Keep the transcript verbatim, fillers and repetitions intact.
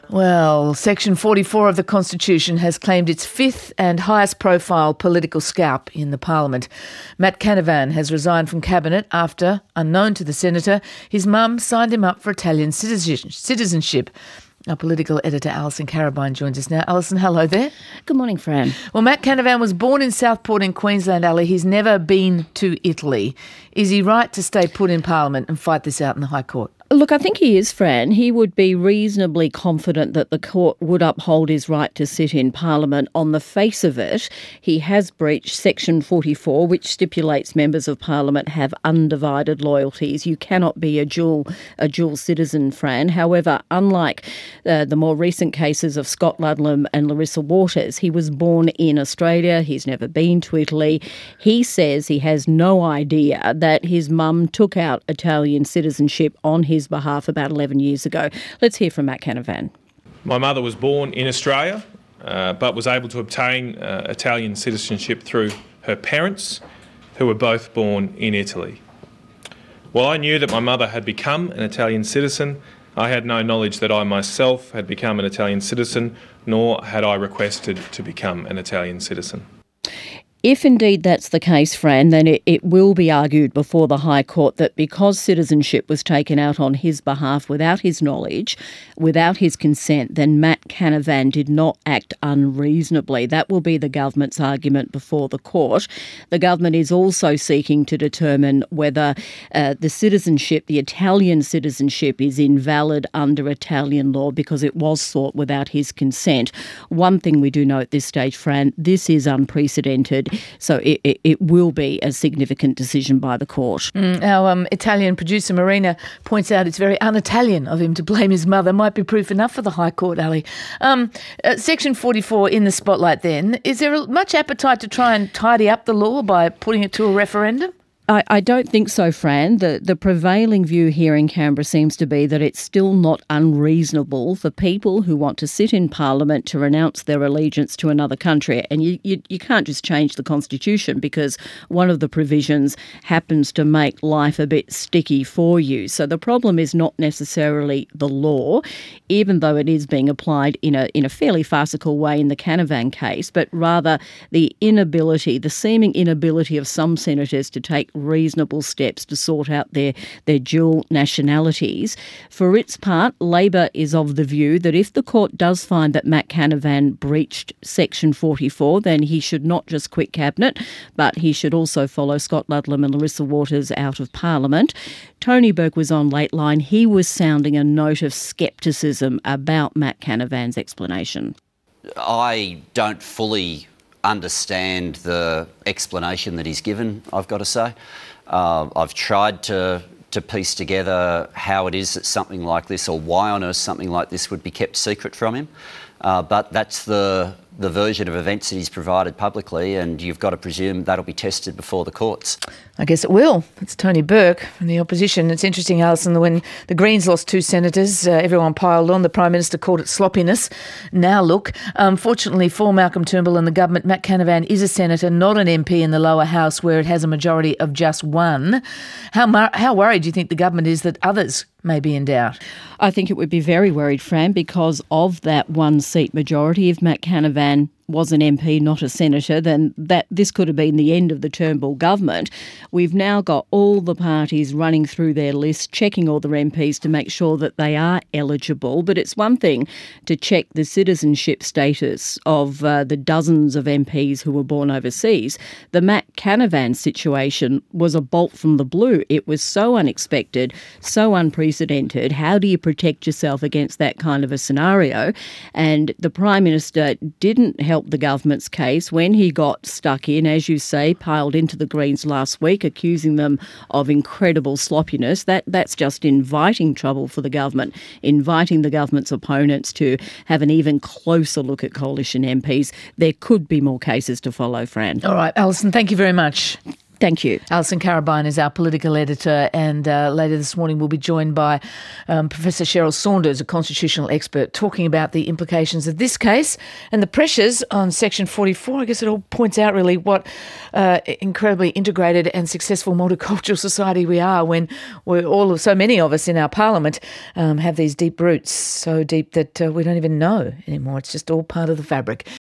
Well, Section forty-four of the Constitution has claimed its fifth and highest profile political scalp in the Parliament. Matt Canavan has resigned from Cabinet after, unknown to the Senator, his mum signed him up for Italian citizenship. Our political editor Alison Carabine joins us now. Alison, hello there. Good morning, Fran. Well, Matt Canavan was born in Southport in Queensland, Ali. He's never been to Italy. Is he right to stay put in Parliament and fight this out in the High Court? Look, I think he is, Fran. He would be reasonably confident that the court would uphold his right to sit in Parliament. On the face of it, he has breached Section forty-four, which stipulates members of Parliament have undivided loyalties. You cannot be a dual a dual citizen, Fran. However, unlike uh, the more recent cases of Scott Ludlam and Larissa Waters, he was born in Australia. He's never been to Italy. He says he has no idea that his mum took out Italian citizenship on his behalf about eleven years ago. Let's hear from Matt Canavan. My mother was born in Australia, uh, but was able to obtain uh, Italian citizenship through her parents, who were both born in Italy. While I knew that my mother had become an Italian citizen, I had no knowledge that I myself had become an Italian citizen, nor had I requested to become an Italian citizen. If indeed that's the case, Fran, then it, it will be argued before the High Court that because citizenship was taken out on his behalf without his knowledge, without his consent, then Matt Canavan did not act unreasonably. That will be the government's argument before the court. The government is also seeking to determine whether uh, the citizenship, the Italian citizenship, is invalid under Italian law because it was sought without his consent. One thing we do know at this stage, Fran, this is unprecedented. So it, it, it will be a significant decision by the court. Mm, our um, Italian producer Marina points out it's very un-Italian of him to blame his mother. Might be proof enough for the High Court, Ali. Um, uh, Section forty-four in the spotlight then. Is there much appetite to try and tidy up the law by putting it to a referendum? I, I don't think so, Fran. The, the prevailing view here in Canberra seems to be that it's still not unreasonable for people who want to sit in Parliament to renounce their allegiance to another country. And you, you, you can't just change the Constitution because one of the provisions happens to make life a bit sticky for you. So the problem is not necessarily the law, even though it is being applied in a in a fairly farcical way in the Canavan case, but rather the inability, the seeming inability of some senators to take reasonable steps to sort out their, their dual nationalities. For its part, Labor is of the view that if the court does find that Matt Canavan breached Section forty-four, then he should not just quit Cabinet, but he should also follow Scott Ludlam and Larissa Waters out of Parliament. Tony Burke was on Lateline. He was sounding a note of scepticism about Matt Canavan's explanation. I don't fully understand the explanation that he's given, I've got to say. Uh, I've tried to to piece together how it is that something like this, or why on earth something like this would be kept secret from him. Uh, but that's the the version of events that he's provided publicly, and you've got to presume that'll be tested before the courts. I guess it will. It's Tony Burke from the opposition. It's interesting, Alison, when the Greens lost two senators, uh, everyone piled on. The Prime Minister called it sloppiness. Now look, um, fortunately for Malcolm Turnbull and the government, Matt Canavan is a senator, not an M P in the lower house where it has a majority of just one. How, mar- how worried do you think the government is that others may be in doubt? I think it would be very worried, Fran, because of that one seat majority. If Matt Canavan was an M P, not a senator, then that this could have been the end of the Turnbull government. We've now got all the parties running through their list, checking all their M Ps to make sure that they are eligible. But it's one thing to check the citizenship status of uh, the dozens of M Ps who were born overseas. The Matt Canavan situation was a bolt from the blue. It was so unexpected, so unprecedented. How do you protect yourself against that kind of a scenario? And the Prime Minister didn't help the government's case when he got stuck in, as you say, piled into the Greens last week, accusing them of incredible sloppiness. That that's just inviting trouble for the government, inviting the government's opponents to have an even closer look at coalition M Ps. There could be more cases to follow, Fran. All right, Alison, thank you very much. Thank you. Alison Carabine is our political editor, and uh, later this morning we'll be joined by um, Professor Cheryl Saunders, a constitutional expert, talking about the implications of this case and the pressures on Section forty-four. I guess it all points out really what uh, incredibly integrated and successful multicultural society we are when we're all, so many of us in our parliament um, have these deep roots, so deep that uh, we don't even know anymore. It's just all part of the fabric.